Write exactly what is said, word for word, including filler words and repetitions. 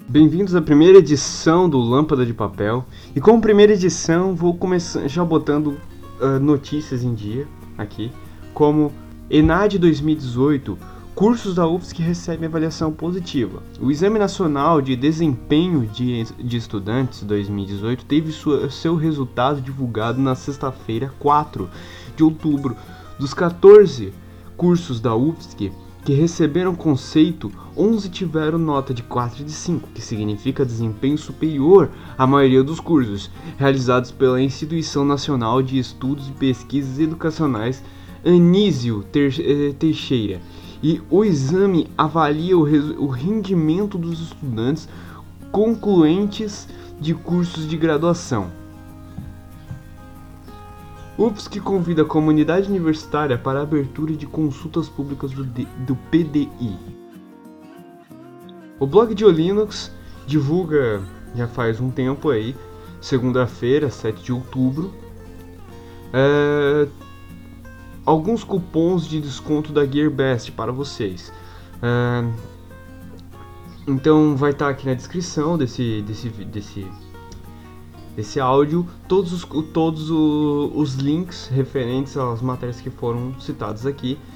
Bem-vindos à primeira edição do Lâmpada de Papel. E como primeira edição, vou começar já botando uh, notícias em dia aqui, como ENAD dois mil e dezoito, cursos da U F S C recebem avaliação positiva. O Exame Nacional de Desempenho de, de Estudantes dois mil e dezoito teve sua, seu resultado divulgado na sexta-feira, quatro de outubro. Dos quatorze cursos da U F S C que receberam conceito, onze tiveram nota de quatro de cinco, que significa desempenho superior à maioria dos cursos, realizados pela Instituição Nacional de Estudos e Pesquisas Educacionais Anísio Teixeira. E o exame avalia o, o rendimento dos estudantes concluentes de cursos de graduação. U F S C convida a comunidade universitária para a abertura de consultas públicas do, D, do P D I. O blog de Linux divulga, já faz um tempo aí, segunda-feira, sete de outubro, é, alguns cupons de desconto da GearBest para vocês. É, então vai estar aqui na descrição desse, desse, desse Esse áudio, todos, os, todos os links referentes às matérias que foram citadas aqui.